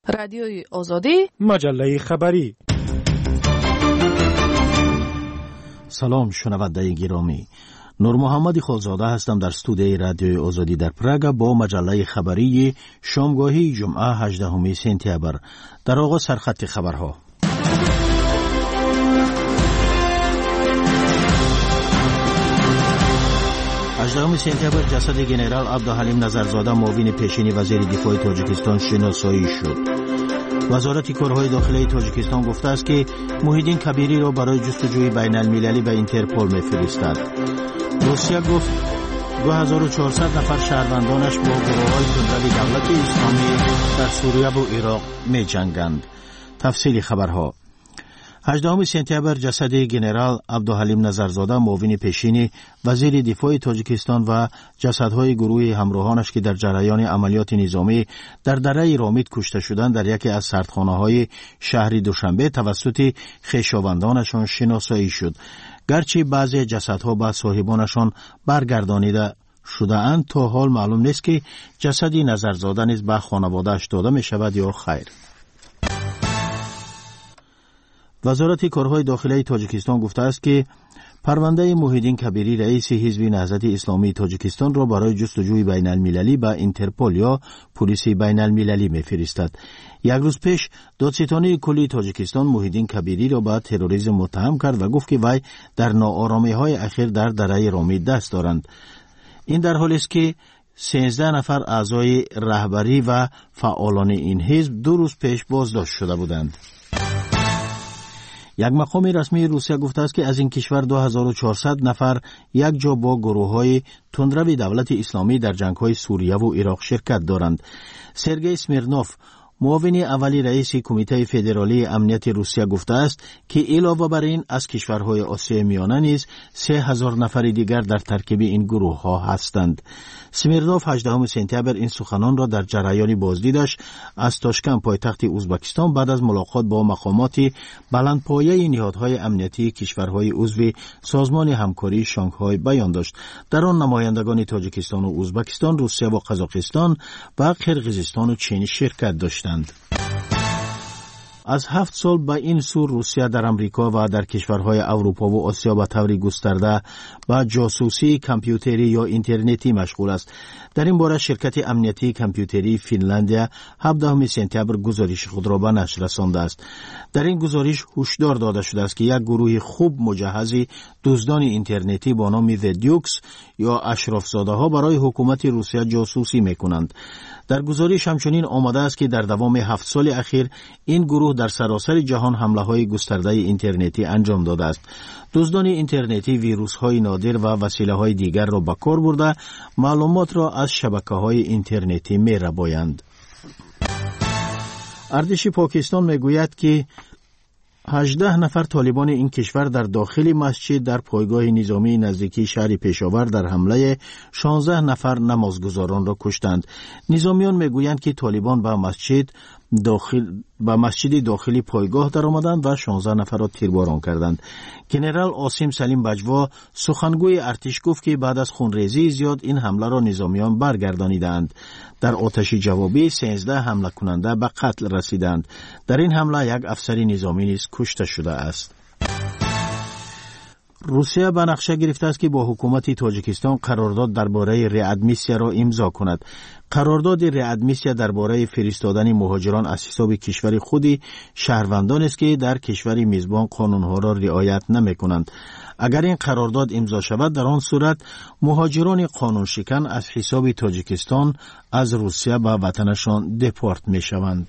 رادیوی آزادی، مجله خبری. سلام شنونده گرامی، نور محمد خالزاده هستم در استودیوی رادیوی آزادی در پراگ با مجله خبری شامگاهی جمعه 18 سپتامبر. در آغاز سرخط خبرها. 18 سپتامبر جسد جنرال عبدالحلیم نظرزاده معاون پیشین وزیر دفاع تاجیکستان شناسایی شد. وزارت کارهای داخلی تاجیکستان گفته است که موحدین کبیری را برای جستجوی بین المللی به اینترپل می‌فرستد. روسیه گفت 2400 نفر شهروندانش با گروه‌های تندروی دولت اسلامی در سوریه و عراق می‌جنگند. تفصیل خبرها. 18 سپتامبر جسد جنرال عبدالحلیم نظرزاده معاون پیشین وزیر دفاع تاجیکستان و جسدهای گروه همراهانش که در جریان عملیات نظامی در دره رامید کشته شدند در یکی از سردخانه‌های شهر دوشنبه توسط خویشاوندانشان شناسایی شد. گرچه بعضی جسدها به صاحبانشان برگردانیده شده اند، تا حال معلوم نیست که جسد نظرزاده نیز به خانواده‌اش داده می شود یا خیر. وزارت کارهای داخلی تاجیکستان گفته است که پرونده موحدین کبیری رئیس حزب نهضت اسلامی تاجیکستان را برای جستجوی بین المللی به اینترپل یا پلیس بین المللی می‌فرستد. یک روز پیش دادستانی کلی تاجیکستان موحدین کبیری را به تروریسم متهم کرد و گفت که وی در ناآرامی‌های اخیر در دره رامید دست دارند. این در حالی است که 13 نفر اعضای رهبری و فعالان این حزب 2 روز پیش بازداشت شده بودند. یک مقام رسمی روسیه گفته است که از این کشور 2400 نفر یک جا با گروه‌های تندرو دولت اسلامی در جنگ‌های سوریه و عراق شرکت دارند. سرگئی سمیرنوف، معاون اولی رئیس کمیته فدرالی امنیت روسیه گفته است که علاوه بر این از کشورهای آسیای میانه نیز 3000 نفر دیگر در ترکیب این گروه‌ها هستند. سمیرنوف 18 سپتامبر این سخنان را در جریان بازدیدش از تاشکند پایتخت ازبکستان بعد از ملاقات با مقامات بلندپایه نهادهای امنیتی کشورهای عضو سازمان همکاری شانگهای بیان داشت. در آن نمایندگان تاجیکستان و ازبکستان، روسیه و قزاقستان و قرقیزستان و چین شرکت داشتند. از 7 سال به این سو روسیه در امریکا و در کشورهای اروپا و آسیا به طور گسترده به جاسوسی کامپیوتری یا اینترنتی مشغول است. در این باره شرکت امنیتی کامپیوتری فنلاندیا 17 سپتامبر گزارش خود را به نشر رسانده است. در این گزارش هشدار داده شده است که یک گروه خوب مجهز دزدان اینترنتی با نام دیوکس یا اشرافزاده ها برای حکومت روسیه جاسوسی میکنند. در گزارش همچنین آمده است که در دوام 7 سال اخیر این گروه در سراسر جهان حمله‌های گسترده اینترنتی انجام داده است. دزدان اینترنتی ویروس‌های نادر و وسیله‌های دیگر را به کار برده معلومات را از شبکه‌های اینترنتی می‌ربایند. ارتش پاکستان میگوید که 18 نفر طالبان این کشور در داخل مسجد در پایگاه نظامی نزدیکی شهر پشاور در حمله 16 نفر نمازگزاران را کشتند. نظامیان میگویند که طالبان به مسجد داخلی پایگاه در آمدند و 16 نفر را تیرباران کردند. جنرال عاصم سلیم بجوا سخنگوی ارتش گفت که بعد از خونریزی زیاد این حمله را نظامیان برگردانیدند. در آتش جوابی 13 حمله کننده به قتل رسیدند. در این حمله یک افسر نظامی نیز کشته شده است. روسیه به نقشه گرفته است که با حکومت تاجیکستان قرارداد درباره ریادمیسیا را امضا کند. قرارداد ریادمیسیا درباره فرستادن مهاجران از حساب کشور خودی شهروندان است که در کشور میزبان قانونها را رعایت نمی‌کنند. اگر این قرارداد امضا شود، در آن صورت مهاجران قانون شکن از حساب تاجیکستان از روسیه به وطنشان دپورت می‌شوند.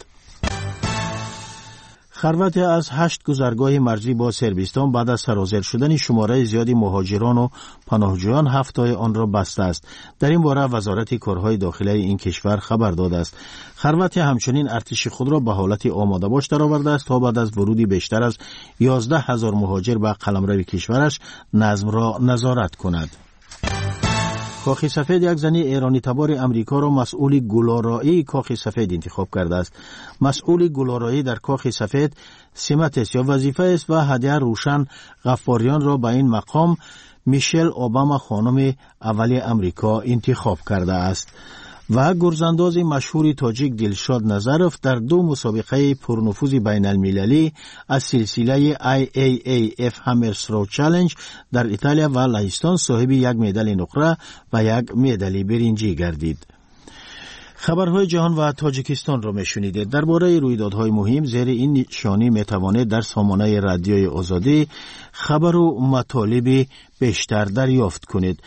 خلوت از 8 گذرگاه مرزی با سربستان بعد از سرازیر شدن شماره زیادی مهاجران و پناهجویان هفته‌های آن را بسته است. در این باره وزارت کارهای داخلی این کشور خبر داده است. خلوت همچنین ارتش خود را به حالت آماده باش درآورده است تا بعد از ورودی بیشتر از 11,000 مهاجر به قلمرو کشورش نظم را نظارت کند. کاخ سفید یک زنی ایرانی تبار امریکا را مسئول گلارایی کاخ سفید انتخاب کرده است. مسئول گلارایی در کاخ سفید سمت است یا وظیفه است و هدیه روشن غفاریان را به این مقام میشل اوباما خانم اول امریکا انتخاب کرده است. و گرزانداز مشهور تاجیک دلشاد نظروف در 2 مسابقه پرنفوذ بین المللی از سلسله IAAF همرثرو چالش در ایتالیا و لهستان صاحب 1 مدال نقره و 1 مدال برنجی گردید. خبرهای جهان و تاجیکستان را میشنیدید. درباره رویدادهای مهم زیر این نشانی میتوانید در سامانه رادیوی آزادی خبر و مطالب بیشتر دریافت کنید.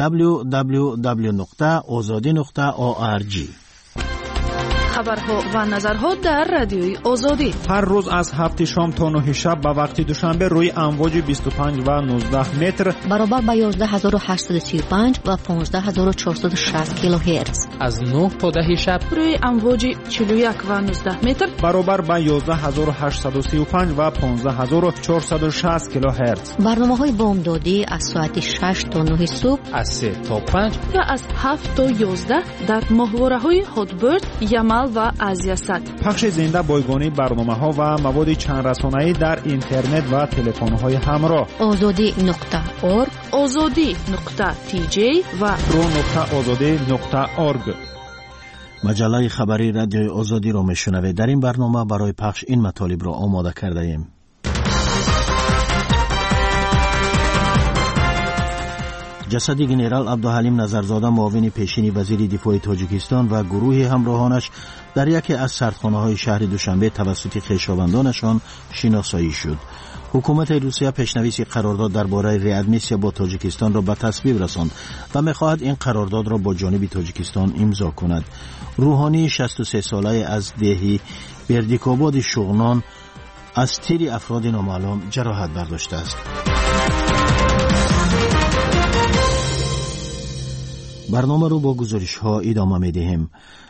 www.azadi.org. خبرها و نظرها در رادیوی آزادی هر روز از 7 شام تا 9 شب به وقت دوشنبه روی امواج 25 و 19 متر برابر با 11835 و 15460 کیلوهرتز، از 9 تا 10 شب روی امواج 41 و 19 متر برابر با 11835 و 15460 کیلوهرتز. برنامه‌های بامدادی از ساعت 6 تا 9 صبح، از 3 تا 5 و از 7 تا 11 در ماهواره‌های هاتبرد، یمل و آزیاست. پخش زنده بایگانی برنامه‌ها و مواد چند رسانه‌ای در اینترنت و تلفن‌های همراه. azadi.org، azadi.tj و pro.azadi.org. مجله خبری رادیوی آزادی را میشنوید. در این برنامه برای پخش این مطالب را آماده کرده ایم. جسد گنرال عبدالحلیم نظرزاده معاون پیشین وزیر دفاع تاجیکستان و گروه همراهانش در یکی از سردخانه‌های شهر دوشنبه توسط خویشاوندانشان شناسایی شد. حکومت روسیه پیشنویس قرارداد درباره ریادمیسیا با تاجیکستان را به تصویب رساند و می‌خواهد این قرارداد را با جانب تاجیکستان امضا کند. روحانی 63 ساله از دهی بردیک‌آباد شغنان از تیر افراد نامعلوم جراحت برداشته است. برنامه رو با گزارش ها ادامه می‌دهیم.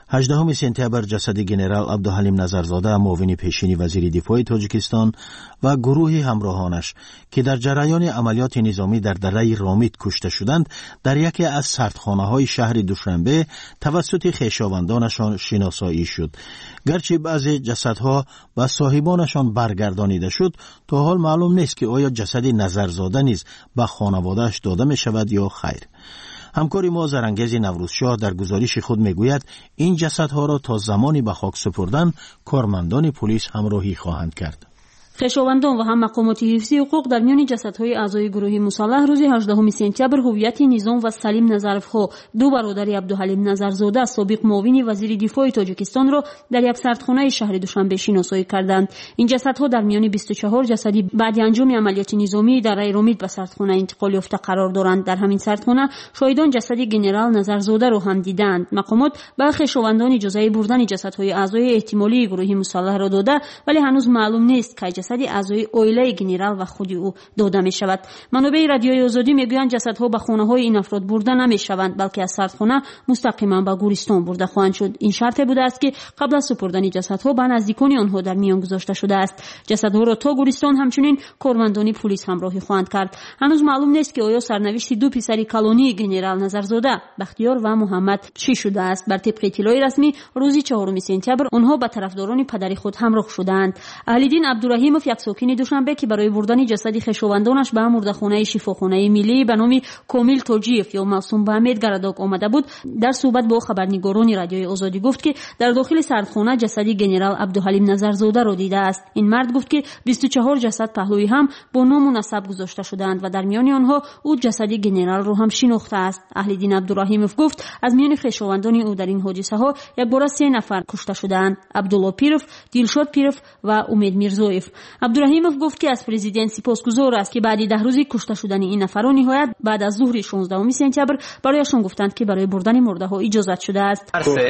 18 سپتامبر جسد گنرال عبدالحلیم نظرزاده معاون پیشین وزیر دفاع تاجیکستان و گروه همراهانش که در جریان عملیات نظامی در دره رامیت کشته شدند در یکی از سردخانه‌های شهر دوشنبه توسط خویشاوندانشان شناسایی شد. گرچه بعضی جسدها به صاحبانشان برگردانیده شد، تا حال معلوم نیست که آیا جسد نظرزاده نیز به خانواده‌اش داده می شود یا خیر. همکاری ما زرانگیز نوروزشاه در گزارش خود میگوید این جسدها را تا زمانی به خاک سپردن کارمندان پلیس همراهی خواهند کرد. خویشاوندان و هم مقامات حفظی حقوق در میان جسدهای اعضای گروه مسلح روز 18 سپتامبر هویت نظام و سلیم نظروف‌ها، 2 برادر عبدالحلیم نظرزاده سابق معاون وزیر دفاع تاجیکستان را در یک سردخانه شهر دوشنبه شناسایی کردند. این جسدها در میان 24 جسدی بعد انجام عملیات نظامی در رامیت به سردخانه انتقال یافته قرار دارند. در همین سردخانه شاهدان جسد گنرال نظرزاده را هم دیدند. مقامات به خویشاوندان اجازه بردن جسدهای اعضای احتمالی گروه مسلح را داده، ولی هنوز معلوم نیست که جسد اعضای عائله گنرال و خود او داده می شود. منابع رادیوی آزادی میگویند جسدها به خانه های این افراد برده نمی شوند، بلکه از سردخانه مستقیما به گورستان برده خواهند شد. این شرط بوده است که قبل از سپردن جسدها به نزدیکان آنها در میان گذاشته شده است. جسدها را تا گورستان همچنین کارمندان پلیس همراهی خواهند کرد. هنوز معلوم نیست که آیا سرنوشت 2 پسر کلانی گنرال نظرزاده بختیار و محمد چی شده است. بر طبق اطلاع رسمی روز 4 سپتامبر آنها به طرفداران پدر خود همراه شدند. اهل‌دین عبدالرحیمов یک ساکن دوشنبه که برای بردن جسد خویشاوندانش به مرده‌خانه شفاخانه ملی به نام کامل توجیف یا موسوم به امید گرداک آمده بود، در صحبت با خبرنگاران رادیوی آزادی گفت که در داخل سردخانه جسد گنرال عبدالحلیم نظرزاده را دیده است. این مرد گفت که 24 جسد پهلوی هم با نام و نسب گذاشته شدند و در میان آنها او جسد گنرال را هم شناخته است. اهل‌دین عبدالرحیمов گفت از میان خویشاوندان او در این حادثه ها یک بار 3 نفر کشته شدند: عبدالله پیروف، دلشاد پیروف و امید میرزویف. عبدالرحیمov گفت که از پرزیدنت سپاسگزار است که بعد 10 روزی کشته شدن این نفران نهایت بعد از ظهر 16 سپتامبر برایشان گفتند که برای بردن مرده ها اجازت شده است.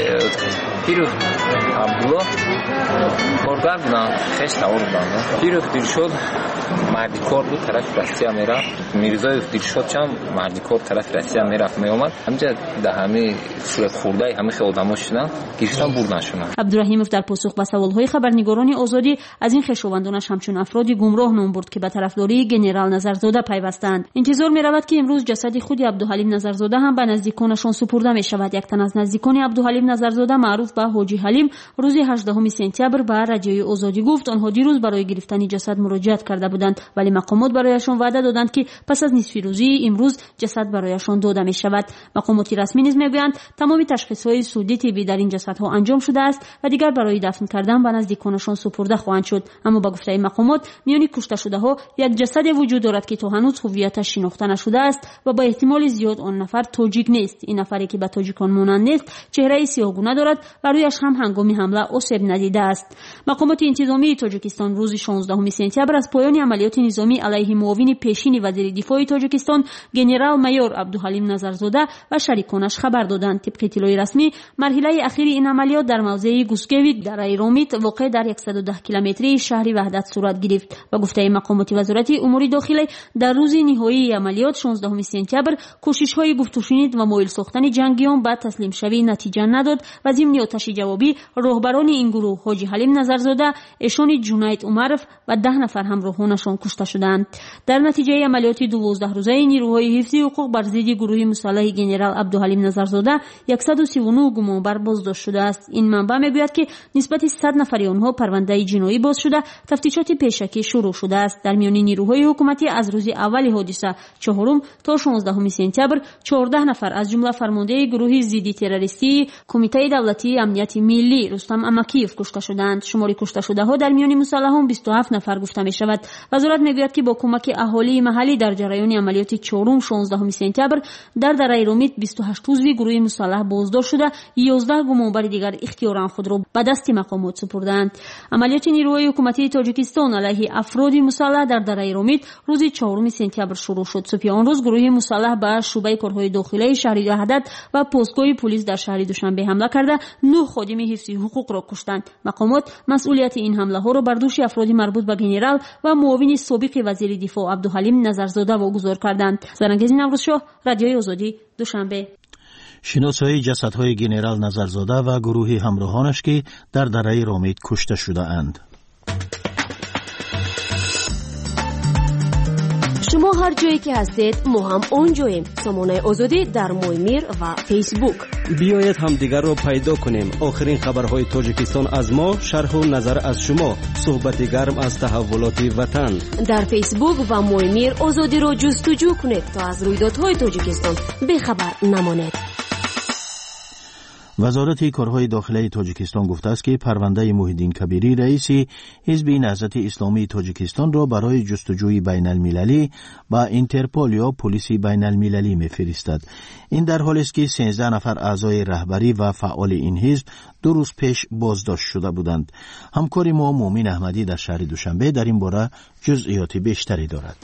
پیروف عبدالله بردن بودن خشت آوردن. پیروف دلشاد مردی کار بود، طرف راستی میرفت. میرزویف دلشاد چم مردی کار طرف راستی میرفت میومد. همینجا در همه صورت خورده همه آدما شدن گرفتن بردنشون. عبدالرحیمov در پاسخ به سوال‌های خبرنگاران آزادی از این خویشاوندانش همش همچون افرادی گمراه نام برد که به طرفداری گنرال نظرزاده پیوستند. انتظار می‌رود که امروز جسد خود عبدالحلیم نظرزاده هم به نزدیکانشان سپرده می‌شود. یک تن از نزدیکان عبدالحلیم نظرزاده معروف به حاجی حلیم روز 18 سپتامبر به رادیوی آزادی گفت آنها دیروز برای گرفتن جسد مراجعت کرده بودند، ولی مقامات برایشان وعده دادند که پس از نصف روزی امروز جسد برایشان داده می‌شود. مقامات رسمی نیز می‌گویند تمام تشخیص‌های سودی طبی در این جسدها انجام شده است و دیگر برای دفن کردن به نزدیکانشان سپرده خواهند شد. اما با گفته مقامات میان کشته شده‌ها یک جسد وجود دارد که تا هنوز هویتش شناخته نشده است و با احتمال زیاد آن نفر تاجیک نیست. این نفری که به تاجیکان مانند نیست چهره سیاه‌گونه دارد و رویش هم هنگام حمله آسیب ندیده است. مقامات انتظامی تاجیکستان روز 16 سپتامبر از پایان عملیات نظامی علیه معاون پیشین وزیر دفاع تاجیکستان گنرال مایور عبدالحلیم نظرزاده و شریکانش خبر دادند. طبق اطلاع رسمی مرحله اخیر این عملیات در موضع گوسکوی در ایرومیت واقع در 110 کیلومتری شهر وحدت صورت گرفت. با گفته مقامات وزارت امور داخله در روز نهایی عملیات 16 سپتامبر کوشش‌های گفت و شنید و مایل ساختن جنگیان به تسلیم شوی نتیجه نداد و ضمن آتش جوابی راهبران این گروه حاجی حلیم نظرزاده، ایشان جنید عمرف و 10 نفر همراهانشان کشته شدند. در نتیجه عملیات 12 روزه نیروهای حفظی حقوق بر ضد گروه مسلح گنرال عبدالحلیم نظرزاده 139 گمانبر بازداشت شده است. این منبع میگوید که نسبت 100 نفر آنها پرونده جنایی باز شده، تفتیشات پیشکی شروع شده است. در میان نیروهای حکومتی از روز اول حادثه 4 تا 16 سپتامبر 14 نفر از جمله فرمانده گروه ضد تروریستی کمیته دولتی امنیت ملی رستم امکیف کشته شدند. شمار کشته شده ها در میان مسلحان 27 نفر گفته می شود. وزارت میگوید که با کمک اهالی محلی در جریان عملیات 4 16 سپتامبر در ایرومیت 28 عضو گروه مسلح بازداشت شده، 11 گمانبر دیگر اختیارا خود را به دست مقامات سپردند. عملیات نیروهای حکومتی تاجیکستان علیه افراد مسلح در ایرومیت روز 4 سپتامبر شروع شد. صبح آن روز گروه مسلح به شعبه کارهای داخلی شهر وحدت و پستگاه پلیس در شهر دوشنبه حمله کرده 9 خادم حفظی حقوق را کشتند. مقامات مسئولیت این حمله ها را بر دوش افراد مربوط به گنرال و معاون سابق وزیر دفاع عبدالحلیم نظرزاده واگذار کردند. زرنگیز نوروزشاه، رادیوی آزادی، دوشنبه. شناسایی جسدهای گنرال نظرزاده و گروه همراهانش که در دره رامیت کشته شده اند. شما هر جایی که هستید ما هم اونجاییم. سامانه آزادی در مویمیر و فیسبوک. بیایید هم دیگر رو پیدا کنیم. آخرین خبرهای تاجیکستان از ما، شرح و نظر از شما، صحبت گرم از تحولات وطن. در فیسبوک و مویمیر آزادی رو جستجو کنید تا از رویدادهای تاجیکستان بیخبر نمانید. وزارت کارهای داخلی تاجیکستان گفته است که پرونده محیدین کبیری رئیس حزب نهضت اسلامی تاجیکستان را برای جستجوی بین المللی با اینترپول یا پلیس بین المللی می‌فرستد. این در حالی است که 13 نفر اعضای رهبری و فعال این حزب 2 روز پیش بازداشت شده بودند. همکار ما مومن احمدی در شهر دوشنبه در این باره جزئیات بیشتری دارد.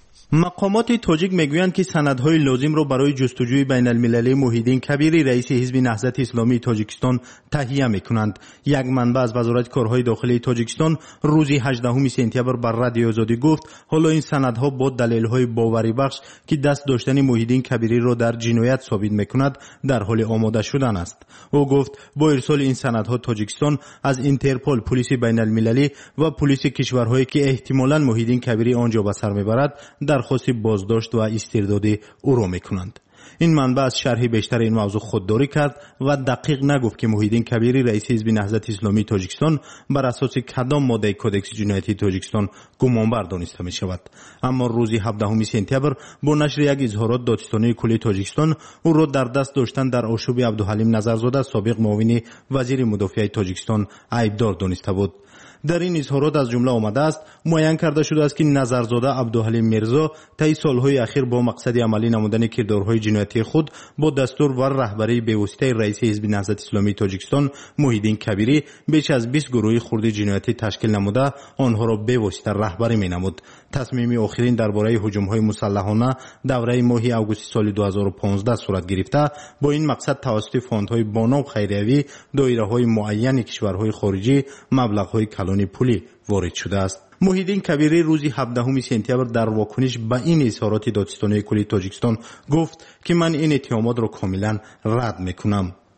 مقامات تاجیک میگویند که سندهای لازم را برای جستجوی بین المللی محیدین کبیری رئیس حزب نهضت اسلامی تاجیکستان تهیه میکنند. یک منبع از وزارت کارهای داخلی تاجیکستان روز 18 سپتامبر بر رادیو آزادی گفت حالا این سندها با دلایل‌های باوری بخش که دست داشتن محیدین کبیری را در جنایت ثابت میکند در حال آماده شدن است. او گفت با ارسال این سندها تاجیکستان از اینترپول، پلیس بین المللی و پلیس کشورهایی که احتمالاً محیدین کبیری آنجا به سر میبرد درخواست بازداشت و استرداد او را میکنند. این منبع از شرح بیشتر این موضوع خودداری کرد و دقیق نگفت که محیدین کبیری رئیس حزب نهضت اسلامی تاجیکستان بر اساس کدام ماده کدکس جنایتی تاجیکستان گمانبر دانسته می شود. اما روز 17 سپتامبر با نشر یک اظهارات دادستانی کلی تاجیکستان او را در دست داشتن در آشوب عبدالحلیم نظرزاده سابق معاون وزیر مدافع تاجیکستان عیبدار دانسته بود. در این اظهارات از جمله آمده است معین کرده شده است که نظرزاده عبدالحلیم میرزا طی سالهای اخیر با مقصد عملی نمودن کردارهای جنایتی خود با دستور و رهبری به‌واسطه رئیس حزب نهضت اسلامی تاجیکستان محیدین کبیری بیش از 20 گروه خرد جنایتی تشکیل نموده آنها را به‌واسطه رهبری می‌نمود. تصمیم آخرین درباره هجوم‌های مسلحانه دوره ماه آگوست سال 2015 صورت گرفته با این مقصد توسط فاندهای بانام خیریوی دایره‌های معین کشورهای خارجی مبلغ‌های کلان پولی وارد شده است. محیدین کبیری روز 17 سپتامبر در واکنش به این اظهارات دادستانی کلی تاجیکستان گفت که من این اتهامات را کاملا رد میکنم.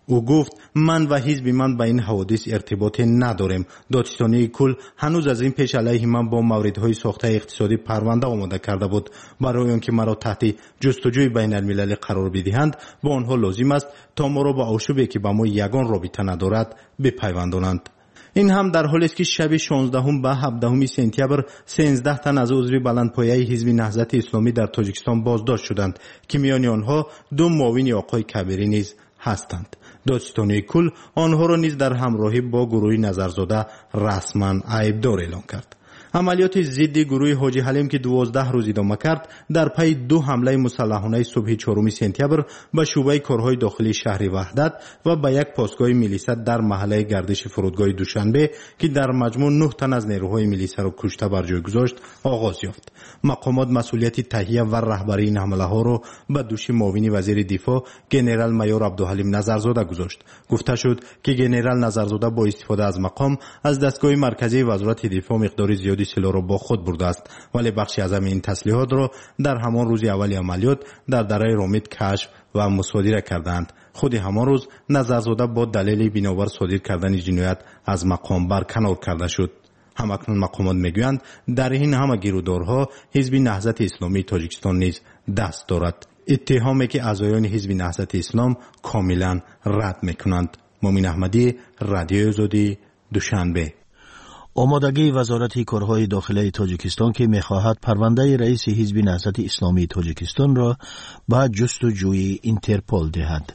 او گفت من و حزب من با این حوادث ارتباط نداریم. دادستانی کل هنوز از این پیش علیه من با موردهای ساخته اقتصادی پرونده آماده کرده بود. برای آنکه مرا تحت جستجوی بین المللی قرار بدهند با آنها لازم است تا ما را با آشوبی که با ما یگان رابطه ندارد بپیوندانند. این هم در حالی است که شب 16 به 17 سپتامبر 13 تن از عضو بلندپایه حزب نهضت اسلامی در تاجیکستان بازداشت شدند که میان آنها 2 معاون آقای کبیری نیز هستند. دادستانی کل آنها را نیز در همراهی با گروه نظرزاده رسما عیبدار اعلام کرد. عملیات ضد گروه حاجی حلیم که 12 روز ادامه کرد در پی 2 حمله مسلحانه صبح 4 سپتامبر به شعبه کارهای داخلی شهر وحدت و به یک پاسگاه میلیسا در محله گردش فرودگاه دوشنبه که در مجموع 9 تن از نیروهای میلیسا را کشته بر جای گذاشت آغاز یافت. مقامات مسئولیت تهیه و رهبری این حمله ها را به دوش معاون وزیر دفاع ژنرال مایور عبدالحلیم نظرزاده گذاشت. گفته شد که ژنرال نظرزاده با استفاده از مقام از دستگاه مرکزی وزارت دفاع مقدار زیادی سلاح را با خود برده است، ولی بخشی از این تسلیحات را در همان روز اولی عملیات در دره رامید کشف و مصادره کردند. خود همان روز نظرزاده با دلیل بنابر صادر کردن جنایت از مقام برکنار کرده شد. همکنون مقامات میگویند در این همه گیرودارها حزب نهضت اسلامی تاجیکستان نیز دست دارد، اتهامی که اعضایان حزب نهضت اسلام کاملا رد میکنند. مومن احمدی، رادیو آزادی، دوشنبه. آمادگی وزارت کارهای داخلی تاجیکستان که می‌خواهد پرونده رئیس حزب نهضت اسلامی تاجیکستان را به جستجوی اینترپل دهد.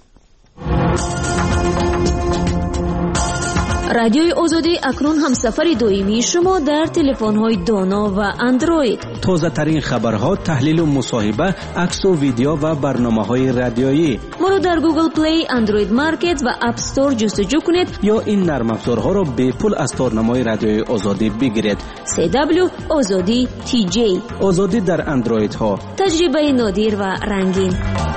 رادیوی آزادی اکنون همسفر دائمی شما در تلفن‌های دانا و اندروید. تازه ترین خبرها، تحلیل و مصاحبه، عکس و ویدیو و برنامه‌های رادیویی. ما را در گوگل پلی، اندروید مارکت و اپ استور جستجو کنید یا این نرم افزارها را به پول از تارنمای رادیوی آزادی بگیرید. CW آزادی TJ. آزادی در اندروید ها. تجربه نادر و رنگین.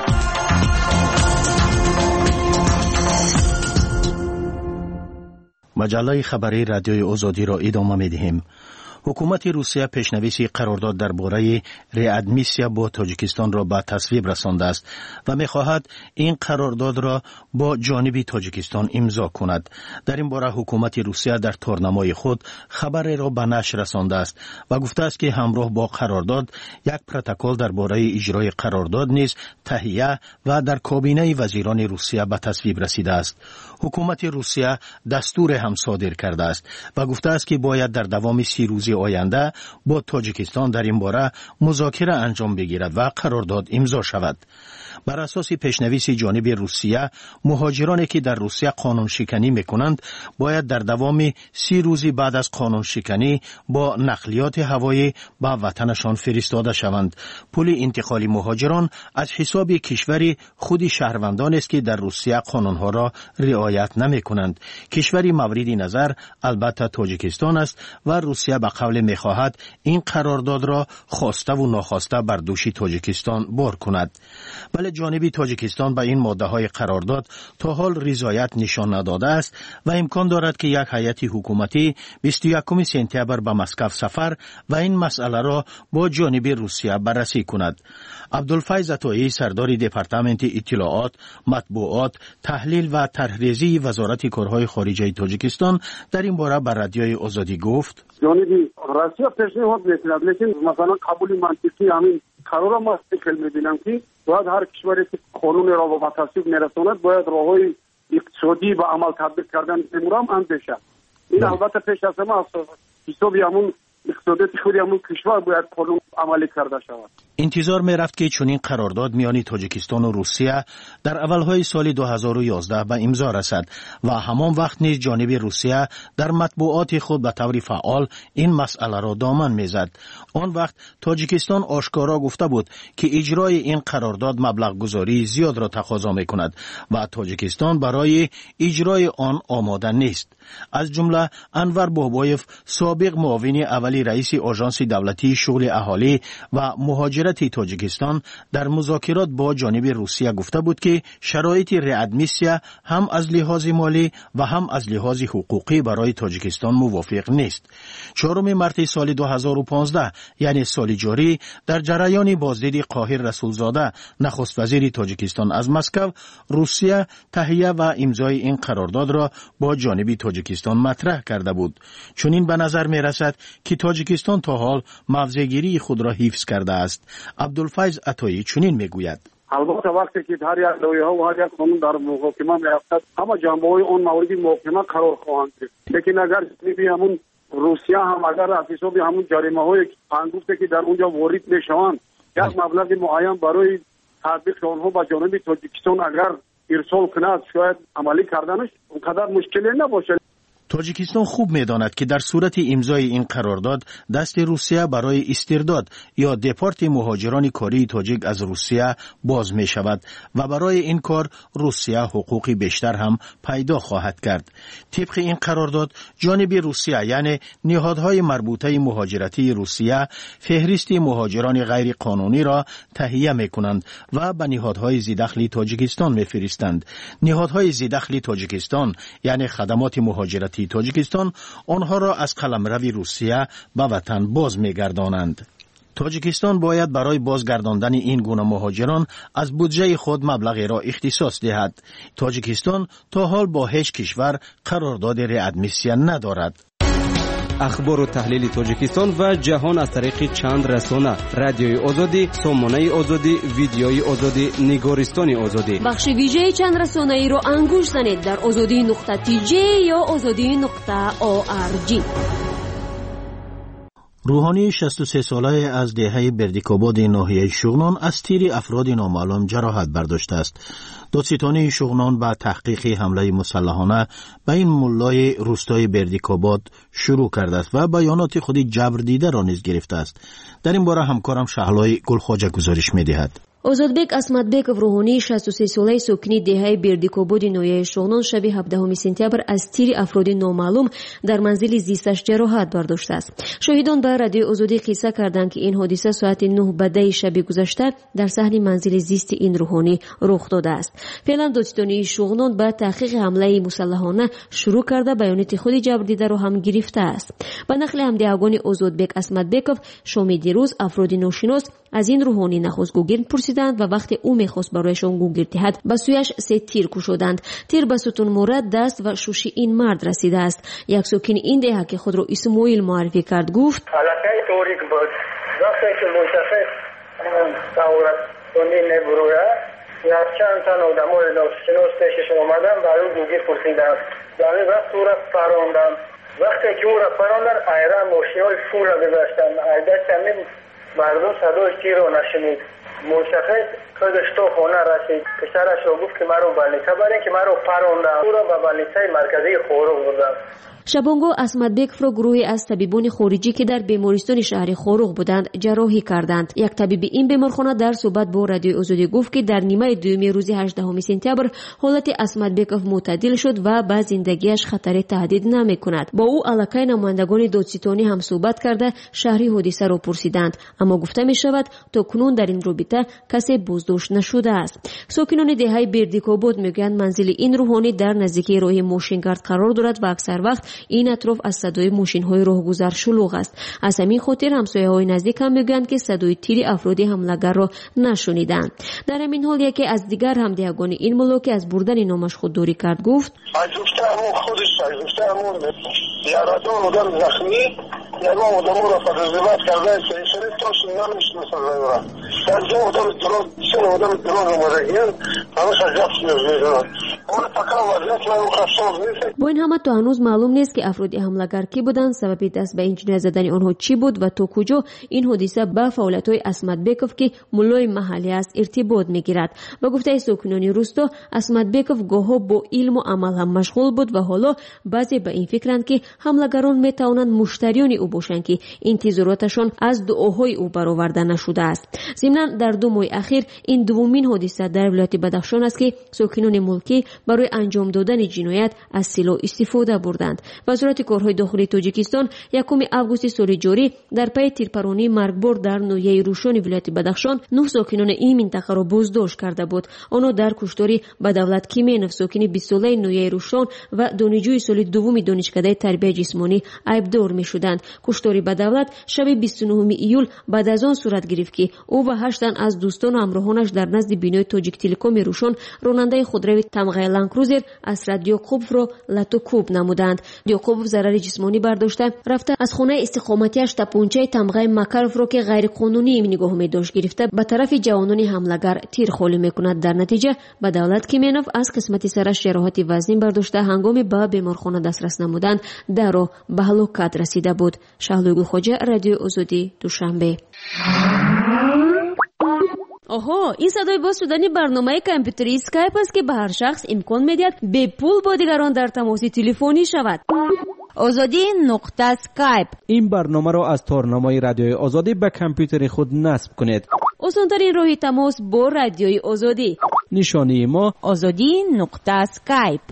مجله خبری رادیوی آزادی را ادامه می‌دهیم. حکومت روسیه پیشنویس قرارداد درباره ریادمیسیا با تاجیکستان را به تصویب رسانده است و می‌خواهد این قرارداد را با جانب تاجیکستان امضا کند. در این باره حکومت روسیه در تارنمای خود خبر را به نشر رسانده است و گفته است که همراه با قرارداد یک پروتکل درباره اجرای قرارداد نیز تهیه و در کابینه وزیران روسیه به تصویب رسیده است. حکومت روسیه دستور هم صادر کرده است و گفته است که باید در دوام 30 روز آینده با تاجیکستان در این باره مذاکره انجام بگیرد و قرارداد امضا شود. بر اساس پیشنویس جانب روسیه، مهاجرانی که در روسیه قانون شکنی میکنند باید در دوام 30 روز بعد از قانون شکنی با نقلیات هوایی به وطنشان فرستاده شوند. پول انتقال مهاجران از حساب کشور خود شهروندان است که در روسیه قانونها را رعایت نمیکنند. کشوری مورد نظر البته تاجیکستان است و روسیه به قول میخواهد این قرارداد را خواسته و ناخواسته بر دوش تاجیکستان بار کند. ولی جانب تاجیکستان به این ماده های قرارداد تا حال رضایت نشان نداده است و امکان دارد که یک هیئت حکومتی 21 سپتامبر به مسکو سفر و این مسئله را با جانب روسیه بررسی کند. عبدالفیض عطایی، سردار دپارتمنت اطلاعات، مطبوعات، تحلیل و طرحریزی وزارت کارهای خارجه تاجیکستان در این باره به رادیوی آزادی گفت: جانب روسیه پیشنهاد می‌کند، لیکن مثلا قبول منطقی همین قرار ما استقلال می‌بینم که باید هر کشوری که قانون را به تصویب می‌رساند باید راههای اقتصادی و عمل تطبیق کردن امورام اندیشه. این البته پیش از همه حسابی همون اقتصادی خود همون کشور باید قانون عملی کرده شود. انتظار می رفت که چنین قرارداد میان تاجیکستان و روسیه در اولهای سال 2011 به امضا رسد و همان وقت نیز جانب روسیه در مطبوعات خود به طور فعال این مسئله را دامن میزد. آن وقت تاجیکستان آشکارا گفته بود که اجرای این قرارداد مبلغ گذاری زیاد را تقاضا می کند و تاجیکستان برای اجرای آن آماده نیست. از جمله انور بابایف سابق معاون اولی رئیس آژانس دولتی شغل اهالی و مهاجرت تاجیکستان در مذاکرات با جانب روسیه گفته بود که شرایط ریادمیسیا هم از لحاظ مالی و هم از لحاظ حقوقی برای تاجیکستان موافق نیست. 4 مارس سال 2015 یعنی سال جاری در جریان بازدید قاهر رسولزاده نخست وزیر تاجیکستان از مسکو، روسیه تهیه و امضای این قرارداد را با جانب تاجیکستان مطرح کرده بود. چنین به نظر می رسد که تاجیکستان تا حال موضع‌گیری خود را حفظ کرده است. عبدالفیض عطایی چنین می گوید: البته وقتی که هر یک لایحه و هر یک قانون در محاکمه می‌افتد همه جنبه‌های آن مورد محاکمه قرار خواهند گرفت. لیکن اگر همون روسیه هم اگر از حساب همون جریمه‌های انگفته که در اونجا وارد میشوند یک مبلغ معین برای تطبیق آنها با جانب تاجیکستان اگر ارسال کند شاید عملی کردنش اونقدر مشکلی نباشه. تاجیکستان خوب می‌داند که در صورت امضای این قرارداد دست روسیه برای استرداد یا دپارت مهاجران کاری تاجیک از روسیه باز می شود و برای این کار روسیه حقوقی بیشتر هم پیدا خواهد کرد. طبق این قرارداد جانب روسیه یعنی نهادهای مربوطه مهاجرتی روسیه فهرست مهاجران غیر قانونی را تهیه می کنند و به نهادهای ذی‌دخل تاجیکستان می فرستند. نهادهای ذی‌دخل تاجیکستان یعنی خدمات مهاجرتی تاجیکستان آنها را از قلمرو روسیه به وطن باز می‌گردانند. تاجیکستان باید برای بازگرداندن این گونه مهاجران از بودجه خود مبلغی را اختصاص دهد. تاجیکستان تا حال با هیچ کشور قرارداد ریادمیسیا ندارد. اخبار و تحلیل تاجیکستان و جهان از طریق چند رسانه: رادیوی آزادی، سامانه آزادی، ویدیوی آزادی، نگارستان آزادی. بخش ویژه چند رسانه ای را انگوش زنید در azadi.tj یا azadi.org. روحانی 63 ساله از دهه بردیکاباد ناحیه شغنان از تیر افراد نامعلوم جراحت برداشته است. دادستانی شغنان با تحقیق حمله مسلحانه به این ملای روستای بردیکاباد شروع کرده است و بیانات خود جبر دیده را نیز گرفته است. در این باره همکارم شهلای گلخواجه گزارش می‌دهد. озодбек асматбеков рӯҳонии 63 солаи сокини деҳаи бердикободи ноҳияи шоҳнон шаби 17 сентябр аз тири афроди номаълум дар манзили зисташ ҷароҳат бардоштааст. шоҳидон ба радиои озодӣ қисса карданд ки ин ҳодиса соати 9 ба 10 шаби гузашта дар саҳни манзили зисти ин рӯҳонӣ рух додааст. феълан додстонии шуғнон ба таҳқиқи ҳамлаи мусаллаҳона шурӯъ карда баёноти худи ҷабрдидаро ҳам гирифтааст. ба нақли ҳамдиҳагони озодбек асматбеков шоми дирӯз афроди ношинос аз ин рӯҳонӣ нахост гугирд пурсиданд ва вақте ӯ мехост барояшон гугирд диҳад ба сӯяш 3 тир кушоданд. тир ба сутунмурад, даст ва шуши ин мард расидааст. як сокини ин деҳа ки худро исмоил муаррифӣ кард гуфт: алакай торик буд. вақте ки мутафиқ таҳораттонӣ мебурояд якчанд тан одамои ношинос пешашон омадан ба ӯ гугирд пурсиданд. дар ин вақт ӯро паронданд. вақте ки ӯро паронданд айран мошинои фура гузаштанд. айдачами мардум садои тирро нашунид. мутафиқ خودش تو خونه رسید. پسرش رو گفت که من رو بالنیسه برین که من رو پروندم. او رو به بالنیسه مرکزی خوروغ بردم. шабонго асматбековро гурӯҳе аз табибони хориҷӣ ки дар бемористони шаҳри хоруғ буданд ҷарроҳӣ карданд. як табиби ин беморхона дар суҳбат бо радиои озодӣ гуфт ки дар нимаи дуюми рӯзи 18 сентябр ҳолати асматбеков мӯътадил шуд ва ба зиндагиаш хатаре таҳдид намекунад. бо ӯ аллакай намояндагони додситонӣ ҳам суҳбат карда шаҳри ҳодисаро пурсиданд, аммо гуфта мешавад то кунун дар ин робита касе боздошт нашудааст. сокинони деҳаи бердикобод мегӯянд манзили ин рӯҳонӣ дар наздикии роҳи мошингард қарор дорад ва аксар вақт ин атроф аз садои мошинҳои роҳгузар шулуғ аст. аз ҳамин хотир ҳамсояҳои наздик ҳам мегӯянд ки садои тири афроди ҳамлагарро нашуниданд. дар ҳамин ҳол яке аз дигар ҳамдиҳагони ин мулло ки аз бурдани номаш худдорӣ кард гуфт: ягон одаморо подозревать карда сери точно намешнасад. дар ҷо одами дурон бисёр одами дурон омадагиянд ҳамаша гап мезананд. он фақат вазъият хавфсоз нест. бо ин ҳама то ҳанӯз маълум нест ки афроди ҳамлагар кӣ буданд, сабаби даст ба ин ҷиноят задани онҳо чӣ буд ва то куҷо ин ҳодиса ба фаъолиятҳои асматбеков ки муллои маҳаллӣ аст иртибот мегирад. ба гуфтаи сокинони рӯсто, асматбеков гоҳҳо бо илму амал ҳам машғул буд ва ҳоло баъзе ба ин фикранд ки ҳамлагарон метавонанд муштариёни ӯ бошанд ки интизороташон аз дуоҳои ӯ бароварда нашудааст. зимнан дар 2 моҳи ахир ин дуввумин ҳодиса дар вилояти Бадахшон аст ки сокинони мулкӣ برای انجام دادن جنایت از سلاح استفاده بردند. وزارت کارهای داخلی تاجیکستان 1 آگوست سال جاری در پی تیرپرانی مرگبار در ناحیه روشن ولایت بدخشان 9 ساکنان این منطقه را بازداشت کرده بود. آنها در کشتاری بدولت کیمینوف ساکن 20 ساله ناحیه روشن و دانشجوی سال دوم دانشکده تربیت جسمانی ایبدار می‌شدند. کشتاری بدولت شب 29 ایول بعد از آن صورت گرفت که او و 8 تن از دوستان و همراهانش در نزد بینای تاجیک تلکام روشن راننده خودروی تمغه لندکروزر اسرت یعقوبов را لاتوکوب نمودند. یعقوبов ضرر جسمانی برداشته رفته از خانه استقامتیش تپانچه تمغه مکروف را که غیر قانونی نگاه می‌داشت گرفته به طرف جوانان حمله‌گر تیر خالی می‌کند. در نتیجه بدولت کیمینوف از قسمت سرش جراحت وزنی برداشته هنگام به بیمارخانه دسترس نمودند در راه به هلاکت رسیده بود. شهلوی خوجه، رادیو آزادی، دوشنبه. آها، این صدای باز شدن برنامه کامپیوتری اسکایپ است که به هر شخص امکان می‌دهد به پول با دیگران در تماس تلفنی شود. azadi.skype این برنامه را از تارنمای رادیوی آزادی به کامپیوتر خود نصب کنید. آسان‌ترین راه تماس با رادیوی آزادی. نشانی ما azadi.skype.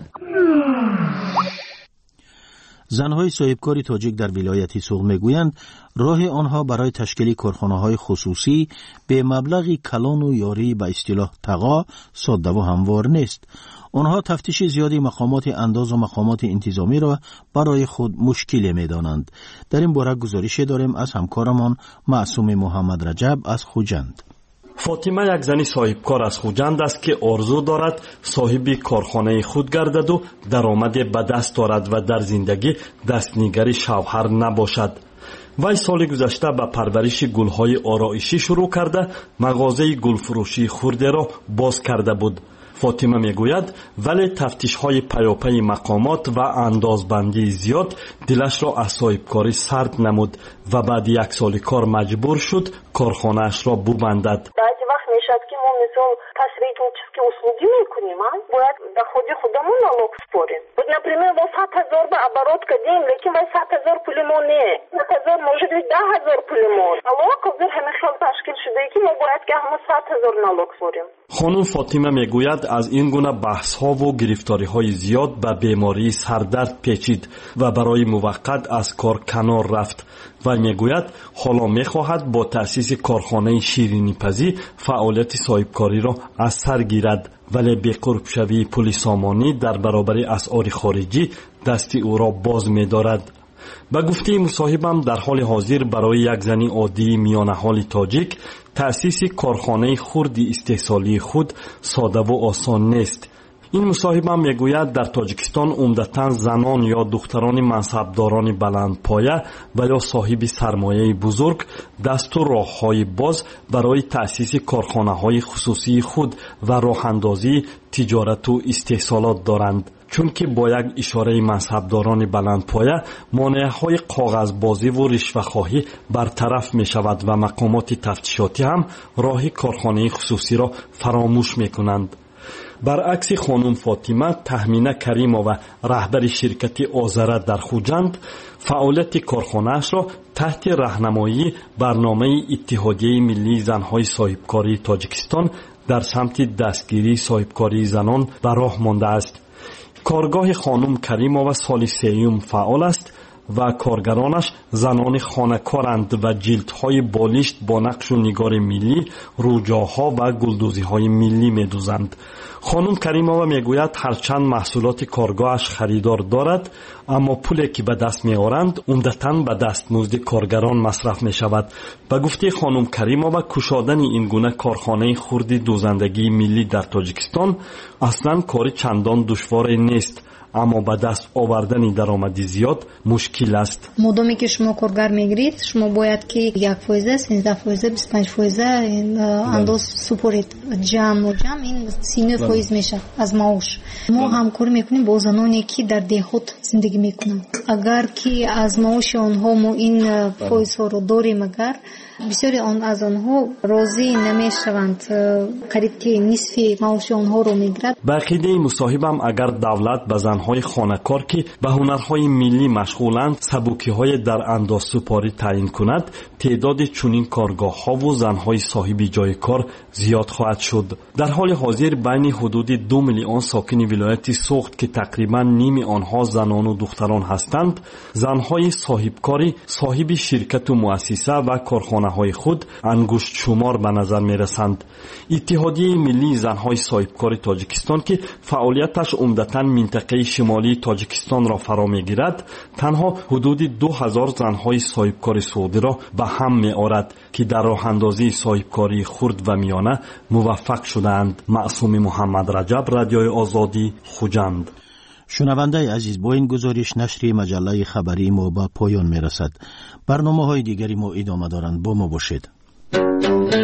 زنهای صاحبکار تاجیک در ولایت سوغ میگویند راه آنها برای تشکیل کارخانه‌های خصوصی به مبلغی کلان و یاری به اصطلاح تقا ساده و هموار نیست. آنها تفتیش زیادی مقامات انداز و مقامات انتظامی را برای خود مشکل می‌دانند. در این باره گزارش داریم از همکارمان معصوم محمد رجب از خوجند. فاطمه یک زنی صاحبکار از خوجند است که آرزو دارد صاحب کارخانه خود گردد و درآمد به دست دارد و در زندگی دستنگری شوهر نباشد. وی سال گذشته به پرورش گل‌های آرایشی شروع کرده مغازه گلفروشی خورده را باز کرده بود. فاطمه میگوید ولی تفتیش‌های پیاپی مقامات و اندازبندی زیاد دلش را از صاحبکاری سرد نمود و بعد 1 سال کار مجبور شد کارخانه‌اش را ببندد. بعضی وقت میشد که ما مثلا посреднические услуги میکنیم، باید доходи خودمون налог спорим. Вот, например, мы 100,000 به оборот кадим, लेकिन мы 100,000 пулемон не. 100,000 может быть 10,000 пулемон. налог уже همه تشکیل شده که ما باید که همه 100,000 налог спорим. خانم فاطمه میگوید از این گونه بحث‌ها و گرفتاری‌های زیاد به بیماری سردرد پیچید و برای موقت از کار کنار رفت و میگوید حالا میخواهد با تأسیس کارخانه شیرینی‌پزی فعالیت صاحبکاری را از سر گیرد، ولی به قرب شوی پول سامانی در برابر اسعار خارجی دست او را باز می‌دارد. به گفته مصاحبم در حال حاضر برای یک زن عادی میان حال تاجیک تأسیس کارخانه خرد استحصالی خود ساده و آسان نیست. این مصاحبم میگوید در تاجیکستان عمدتاً زنان یا دختران منصبداران بلند پایه و یا صاحب سرمایه بزرگ دست و راه‌های باز برای تأسیس کارخانه‌های خصوصی خود و راه اندازی تجارت و استحصالات دارند. چون که با یک اشاره منصبداران بلندپایه مانع‌های کاغذبازی و رشوه‌خواهی برطرف می‌شود و مقامات تفتیشاتی هم راه کارخانه خصوصی را فراموش می‌کنند. برعکس خانم فاطمه تهمینه کریمова رهبر شرکت آذره در خوجند فعالیت کارخانه‌اش را تحت راهنمایی برنامه اتحادیه ملی زن‌های صاحبکاری تاجیکستان در سمت دستگیری صاحبکاری زنان به راه مانده است. کارگاه خانم کریمova سال 3 فعال است و کارگرانش زنان خانه‌کارند و جلدهای بالشت با نقش و نگار ملی، روجاها و گلدوزی‌های ملی می‌دوزند. خانم کریمova میگوید هرچند محصولات کارگاهش خریدار دارد، اما پولی که به دست می‌آورند عمدتاً به دستمزد کارگران مصرف می‌شود. به گفته خانم کریمova کشادن این گونه کارخانه خرد دوزندگی ملی در تاجیکستان اصلاً کاری چندان دشوار نیست، اما با دست آوردن درآمدی زیاد مشکل است. مادامی که شما کارگر میگیرید شما باید که 1%، 13%، 25% انداز سپورید. جمع این 39% میشه از معاش. ما همکاری میکنیم با زنانی که در دهات زندگی میکنن. اگر که از معاش آنها ما این فایزها رو داریم، اگر بسیاری از آنها راضی نمیشوند، قریب که نصف معاش آنها رو میگیرد. به عقیده مصاحبم اگر دولت به زنهای خانه‌کار که به هنرهای ملی مشغولند سبوکی‌های در اندازسپاری تعیین کند، تعداد چنین کارگاه‌ها و زنهای صاحب جای کار زیاد خواهد شد. در حال حاضر بین حدود 2 میلیون ساکن ولایت سوخت که تقریبا نیم آنها زنان و دختران هستند، زنهای صاحب کاری صاحب شرکت و مؤسسه و کارخانه‌های خود انگشت شمار به نظر می‌رسند. اتحادیه ملی زنهای صاحبکار تاجیکستان که فعالیتش عمدتاً منطقه شمالی تاجیکستان را فرا می‌گیرد، تنها حدود 2000 زنهای صاحبکار سعودی را به هم می‌آورد که در راه اندازی صاحبکاری خرد و میانه موفق شدند. معصوم محمد رجب، رادیوی آزادی، خوجند. شنونده عزیز، با این گزارش نشر مجله خبری ما به پایان می‌رسد. برنامه‌های دیگری ما ادامه دارند. با ما باشید.